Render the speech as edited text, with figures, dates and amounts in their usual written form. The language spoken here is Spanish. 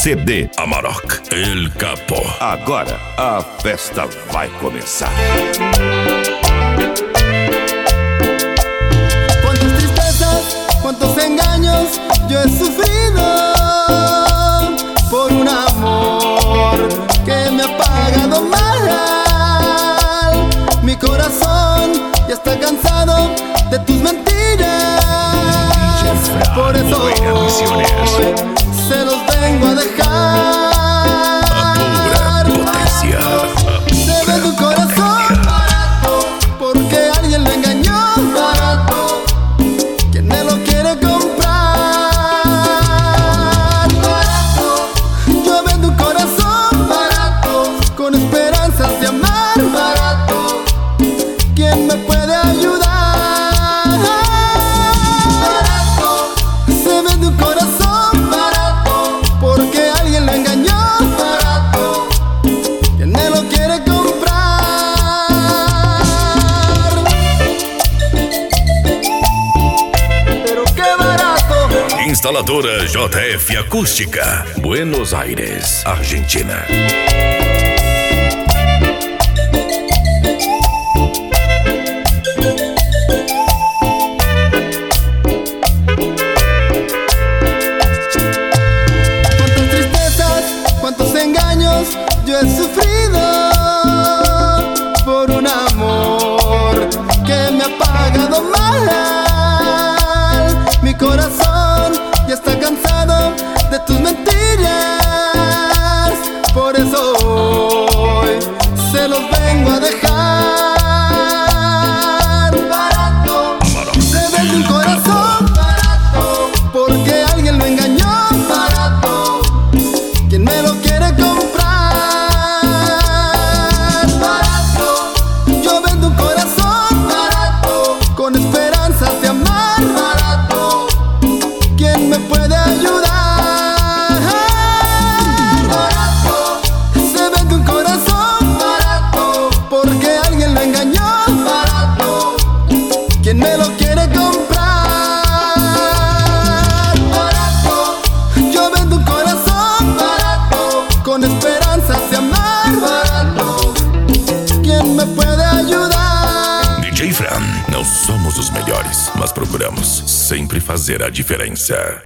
CD Amarok, El Capo. Agora a festa vai começar. Cuántas tristezas, cuántos engaños yo he sufrido por un amor que me ha pagado mal. Mi corazón ya está cansado de tus mentiras. Por eso hoy se los vengo a dejar. A pura potencia. Se ve tu corazón barato porque alguien lo engañó. Barato, quien me lo quiere comprar. Barato, yo vendo un corazón barato con esperanzas de amar. Barato, ¿quién me puede ayudar? Barato, se vende un corazón barato porque alguien lo engañó. Barato, ¿quién me lo quiere comprar? Pero qué barato. Instaladora JF Acústica, Buenos Aires, Argentina. Cuántas tristezas, cuántos engaños yo he sufrido por un amor que me ha pagado mal. Mi corazón ya está cansado de tus mentiras. Por eso hoy se los vengo a dejar. Barato, se vende un corazón barato porque alguien lo engañó. Barato, ¿quién me lo quiere comprar? Barato, yo vendo un corazón barato con esperanzas de amar. Barato, ¿quién me puede ayudar? Barato, se vende un corazón barato porque alguien lo engañó. Barato, ¿quién me lo quiere comprar? Barato, yo vendo un corazón barato con esperanzas de amar. Barato, ¿quién me puede ayudar? DJ Fran, não somos os melhores, mas procuramos sempre fazer a diferença.